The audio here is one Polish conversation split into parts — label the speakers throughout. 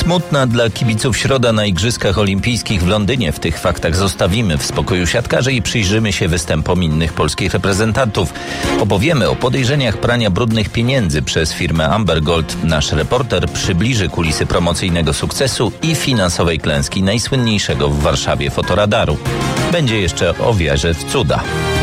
Speaker 1: Smutna dla kibiców środa na Igrzyskach Olimpijskich w Londynie. W tych faktach zostawimy w spokoju siatkarzy i przyjrzymy się występom innych polskich reprezentantów. Opowiemy o podejrzeniach prania brudnych pieniędzy przez firmę Amber Gold. Nasz reporter przybliży kulisy promocyjnego sukcesu i finansowej klęski najsłynniejszego w Warszawie fotoradaru. Będzie jeszcze o wierze w cuda.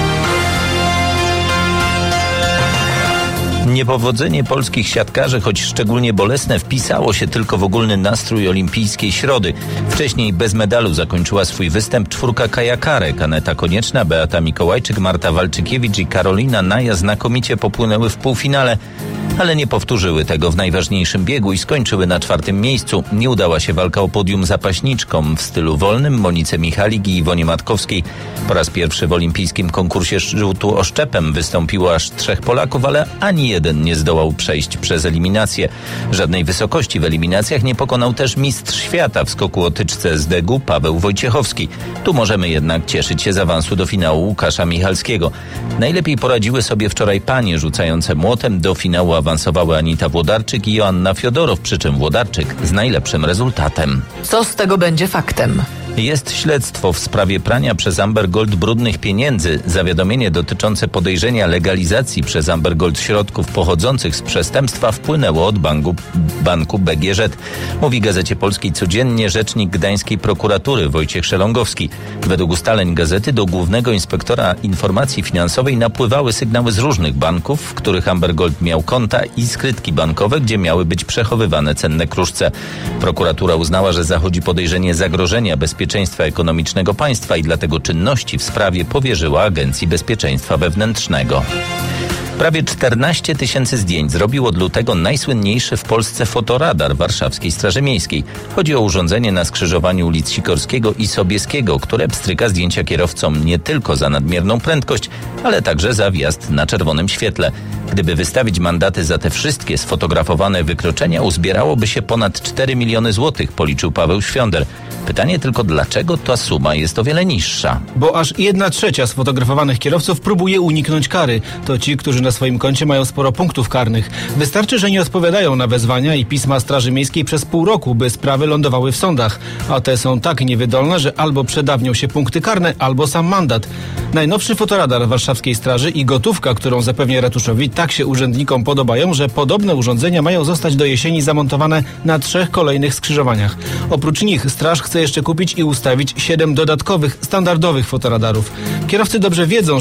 Speaker 1: Niepowodzenie polskich siatkarzy, choć szczególnie bolesne, wpisało się tylko w ogólny nastrój olimpijskiej środy. Wcześniej bez medalu zakończyła swój występ czwórka kajakarek. Aneta Konieczna, Beata Mikołajczyk, Marta Walczykiewicz i Karolina Naja znakomicie popłynęły w półfinale, ale nie powtórzyły tego w najważniejszym biegu i skończyły na 4. miejscu. Nie udała się walka o podium zapaśniczkom w stylu wolnym Monice Michalik i Iwonie Matkowskiej. Po raz pierwszy w olimpijskim konkursie rzutu oszczepem wystąpiło aż 3 Polaków, ale ani jeden nie zdołał przejść przez eliminację. Żadnej wysokości w eliminacjach nie pokonał też mistrz świata w skoku o tyczce z degu Paweł Wojciechowski. Tu możemy jednak cieszyć się z awansu do finału Łukasza Michalskiego. Najlepiej poradziły sobie wczoraj panie rzucające młotem. Do finału awansowały Anita Włodarczyk i Joanna Fiodorow, przy czym Włodarczyk z najlepszym rezultatem.
Speaker 2: Co z tego będzie faktem?
Speaker 1: Jest śledztwo w sprawie prania przez Amber Gold brudnych pieniędzy. Zawiadomienie dotyczące podejrzenia legalizacji przez Amber Gold środków pochodzących z przestępstwa wpłynęło od banku BGŻ. Mówi Gazecie Polskiej codziennie rzecznik gdańskiej prokuratury Wojciech Szelongowski. Według ustaleń gazety do Głównego Inspektora Informacji Finansowej napływały sygnały z różnych banków, w których Amber Gold miał konta i skrytki bankowe, gdzie miały być przechowywane cenne kruszce. Prokuratura uznała, że zachodzi podejrzenie zagrożenia bezpieczeństwa ekonomicznego państwa i dlatego czynności w sprawie powierzyła Agencji Bezpieczeństwa Wewnętrznego. Prawie 14 000 zdjęć zrobił od lutego najsłynniejszy w Polsce fotoradar warszawskiej Straży Miejskiej. Chodzi o urządzenie na skrzyżowaniu ulic Sikorskiego i Sobieskiego, które pstryka zdjęcia kierowcom nie tylko za nadmierną prędkość, ale także za wjazd na czerwonym świetle. Gdyby wystawić mandaty za te wszystkie sfotografowane wykroczenia, uzbierałoby się ponad 4 miliony złotych, policzył Paweł Świąder. Pytanie tylko, dlaczego ta suma jest o wiele niższa?
Speaker 3: Bo aż 1/3 sfotografowanych kierowców próbuje uniknąć kary. To ci, którzy na swoim koncie mają sporo punktów karnych. Wystarczy, że nie odpowiadają na wezwania i pisma Straży Miejskiej przez pół roku, by sprawy lądowały w sądach. A te są tak niewydolne, że albo przedawnią się punkty karne, albo sam mandat. Najnowszy fotoradar warszawskiej straży i gotówka, którą zapewnia ratuszowi, tak się urzędnikom podobają, że podobne urządzenia mają zostać do jesieni zamontowane na 3 kolejnych skrzyżowaniach. Oprócz nich straż chce jeszcze kupić i ustawić 7 dodatkowych, standardowych fotoradarów. Kierowcy dobrze wiedzą,